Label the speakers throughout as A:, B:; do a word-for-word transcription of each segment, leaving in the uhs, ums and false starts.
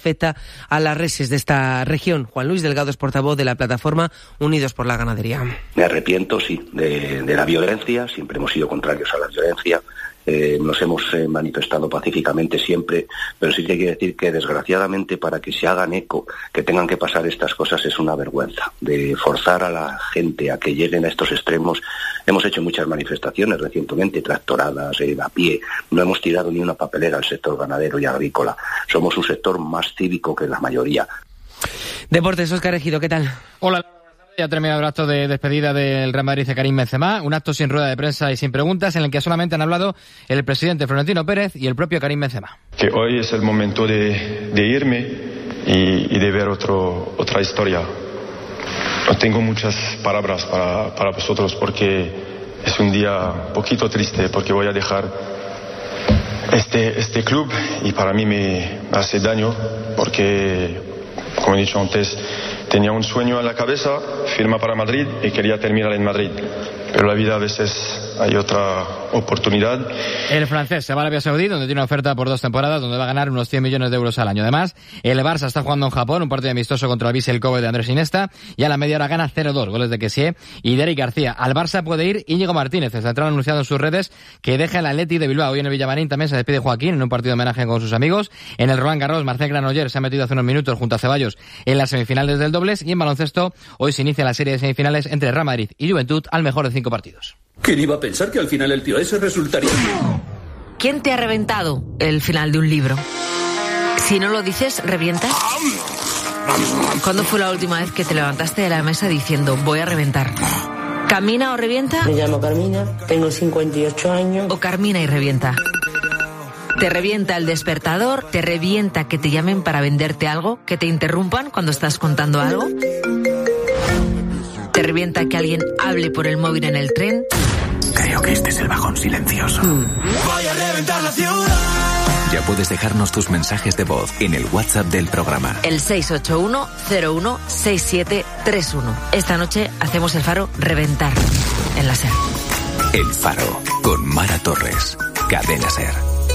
A: afecta a las reses de esta región. Juan Luis Delgado es portavoz de la plataforma Unidos por la Ganadería.
B: Me arrepiento, sí, de, de la violencia, siempre hemos sido contrarios a la violencia. Eh, nos hemos eh, manifestado pacíficamente siempre, pero sí que hay que decir que desgraciadamente para que se hagan eco, que tengan que pasar estas cosas es una vergüenza. De forzar a la gente a que lleguen a estos extremos, hemos hecho muchas manifestaciones recientemente, tractoradas, eh, a pie, no hemos tirado ni una papelera al sector ganadero y agrícola. Somos un sector más cívico que la mayoría.
A: Deportes, Óscar Ejido, ¿qué tal?
C: Hola. Ya ha terminado el acto de despedida del Real Madrid de Karim Benzema, un acto sin rueda de prensa y sin preguntas en el que solamente han hablado el presidente Florentino Pérez y el propio Karim Benzema.
D: Que hoy es el momento de, de irme y, y de ver otro, otra historia. No tengo muchas palabras para, para vosotros porque es un día un poquito triste, porque voy a dejar este, este club y para mí me hace daño porque, como he dicho antes, tenía un sueño en la cabeza, firma para Madrid y quería terminar en Madrid. Pero la vida a veces hay otra oportunidad.
C: El francés se va a Arabia Saudí, donde tiene una oferta por dos temporadas, donde va a ganar unos cien millones de euros al año. Además, el Barça está jugando en Japón, un partido amistoso contra el Vissel Kobe de Andrés Iniesta, y a la media hora gana cero dos, goles de Kessie y de Eric García. Al Barça puede ir Íñigo Martínez, el central anunciado en sus redes, que deja el Atleti de Bilbao. Hoy en el Villamarín también se despide Joaquín en un partido de homenaje con sus amigos. En el Roland Garros, Marcel Granollers se ha metido hace unos minutos junto a Ceballos en las semifinales del dobles, y en baloncesto hoy se inicia la serie de semifinales entre Real Madrid y Juventud al mejor de cinco partidos.
E: ¿Quién iba a pensar que al final el tío ese resultaría?
F: ¿Quién te ha reventado el final de un libro? Si no lo dices, ¿revientas? ¿Cuándo fue la última vez que te levantaste de la mesa diciendo voy a reventar? ¿Camina o revienta?
G: Me llamo Carmina, tengo cincuenta y ocho años.
F: ¿O Carmina y revienta? ¿Te revienta el despertador? ¿Te revienta que te llamen para venderte algo? ¿Que te interrumpan cuando estás contando algo? ¿Te revienta que alguien hable por el móvil en el tren?
H: Creo que este es el bajón silencioso.
F: Mm.
H: Voy a reventar la ciudad. Ya puedes dejarnos tus mensajes de voz en el WhatsApp del programa.
F: El seis ocho uno cero uno seis siete tres uno. Esta noche hacemos el Faro reventar en la SER.
H: El Faro, con Mara Torres. Cadena SER.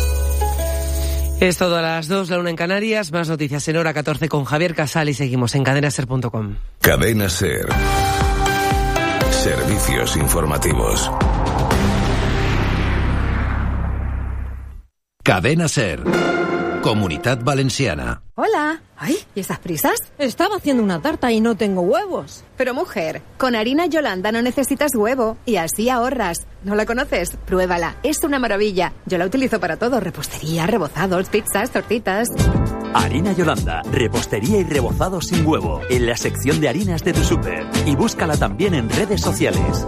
A: Es todo a las dos, la una en Canarias. Más noticias en hora catorce con Javier Casal y seguimos en cadena ser punto com.
I: Cadena SER. Servicios informativos. Cadena SER. Comunitat Valenciana.
J: Hola. Ay, ¿y esas prisas? Estaba haciendo una tarta y no tengo huevos.
K: Pero mujer, con harina Yolanda no necesitas huevo y así ahorras. ¿No la conoces? Pruébala, es una maravilla. Yo la utilizo para todo, repostería, rebozados, pizzas, tortitas.
L: Harina Yolanda, repostería y rebozado sin huevo, en la sección de harinas de tu súper. Y búscala también en redes sociales.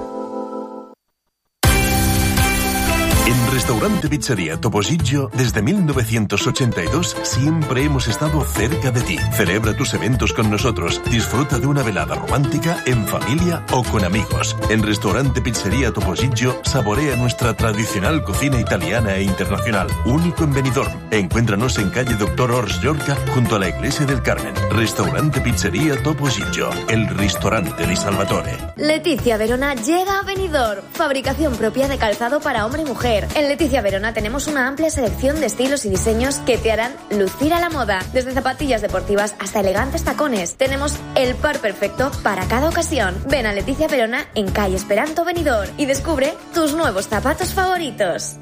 I: En Restaurante Pizzería Topo Gigio, desde mil novecientos ochenta y dos, siempre hemos estado cerca de ti. Celebra tus eventos con nosotros. Disfruta de una velada romántica, en familia o con amigos. En Restaurante Pizzería Topo Gigio, saborea nuestra tradicional cocina italiana e internacional. Único en Benidorm. Encuéntranos en calle Doctor Ors Llorca, junto a la Iglesia del Carmen. Restaurante Pizzería Topo Gigio, el ristorante di Salvatore.
M: Leticia Verona llega a Benidorm. Fabricación propia de calzado para hombre y mujer. En Leticia Verona tenemos una amplia selección de estilos y diseños que te harán lucir a la moda. Desde zapatillas deportivas hasta elegantes tacones. Tenemos el par perfecto para cada ocasión. Ven a Leticia Verona en calle Esperanto Benidorm y descubre tus nuevos zapatos favoritos.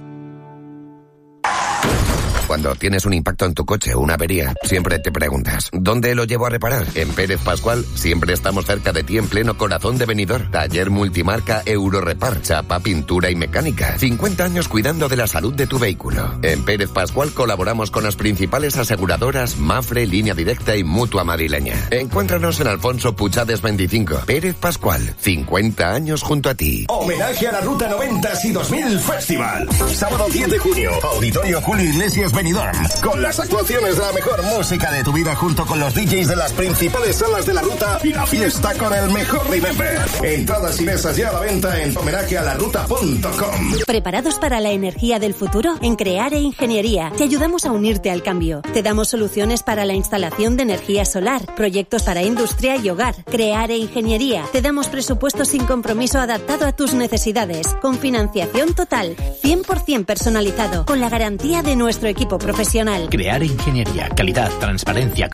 N: Cuando tienes un impacto en tu coche o una avería, siempre te preguntas, ¿dónde lo llevo a reparar? En Pérez Pascual siempre estamos cerca de ti en pleno corazón de Benidorm. Taller multimarca Eurorepar, chapa, pintura y mecánica. cincuenta años cuidando de la salud de tu vehículo. En Pérez Pascual colaboramos con las principales aseguradoras Mafre, Línea Directa y Mutua Madrileña. Encuéntranos en Alfonso Puchades veinticinco. Pérez Pascual, cincuenta años junto a ti.
O: Homenaje a la Ruta noventa y dos mil Festival. Sábado diez de junio, Auditorio Julio Iglesias Benidorm, con las actuaciones de la mejor música de tu vida junto con los D Js de las principales salas de la ruta y la fiesta con el mejor Remember. Entradas y mesas ya a la venta en homenaje a la ruta punto com.
P: ¿Preparados para la energía del futuro? En Creare Ingeniería te ayudamos a unirte al cambio. Te damos soluciones para la instalación de energía solar, proyectos para industria y hogar. Creare Ingeniería. Te damos presupuesto sin compromiso adaptado a tus necesidades, con financiación total, cien por ciento personalizado, con la garantía de nuestro equipo profesional.
Q: Creare Ingeniería, calidad, transparencia,